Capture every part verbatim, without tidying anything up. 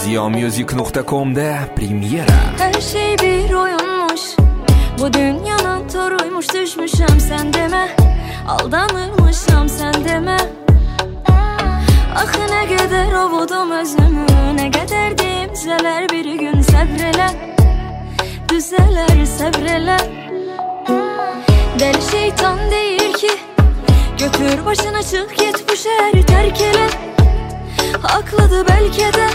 ziyamusic nokta com'da premyera. Her şey bir oyunmuş, bu dünyanın toruymuş. Düşmüşem sen deme, aldanırmışam sen deme. Axı nə qədər ovudum özümü, nə qədər dimcələr bir gün səbr düzələr səbr Dəli şeytan deyir ki, götür başına çıx get bu şəhəri tərk elə. Haqlıdır bəlkə də,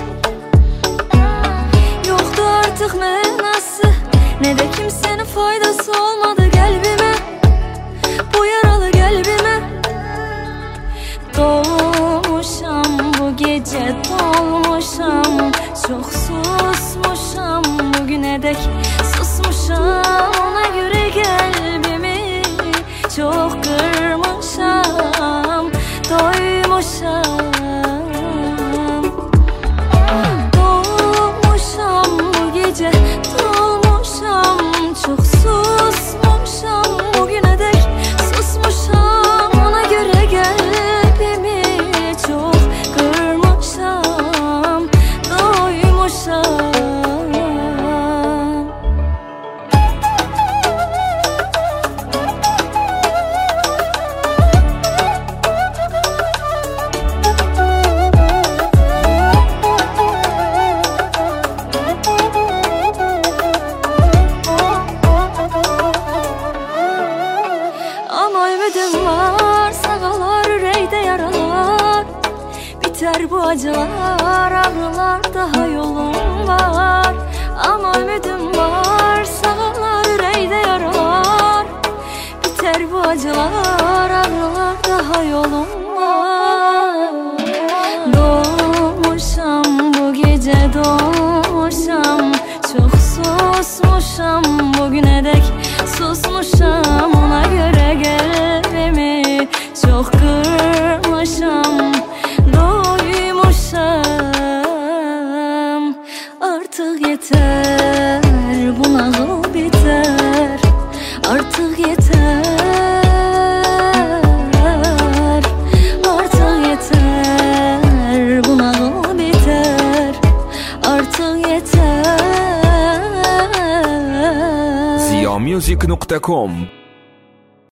yoxdur artıq mənası, nə də kimsənin faydası olmadı qəlbimə, bu yaralı qəlbimə. Dolmuşam bu gecə, dolmuşam, çox susmuşam, bugünə dək susmuşam, ona görə qəlbimi çox qırmışam, doymuşam. Dolmuşam bu gecə, dolmuşam, çox susmuşam, bugünə dək susmuşam, ona görə qəlbimi çox qırmışam, doymuşam. Biter bu acılar, ağrılar, daha yolum var. Ama ümidim var, sağlar yüreğde yaralar. Biter bu acılar, ağrılar, daha yolum var. Doğmuşam bu gece, doğmuşam, çok susmuşam, bugüne dek susmuşam, ona göre gelbimi çok kırmışam, doymuşam. Artık yeter, bu nağıl biter, artık yeter, artık yeter, bu nağıl biter, artık yeter. ziyamusic nokta com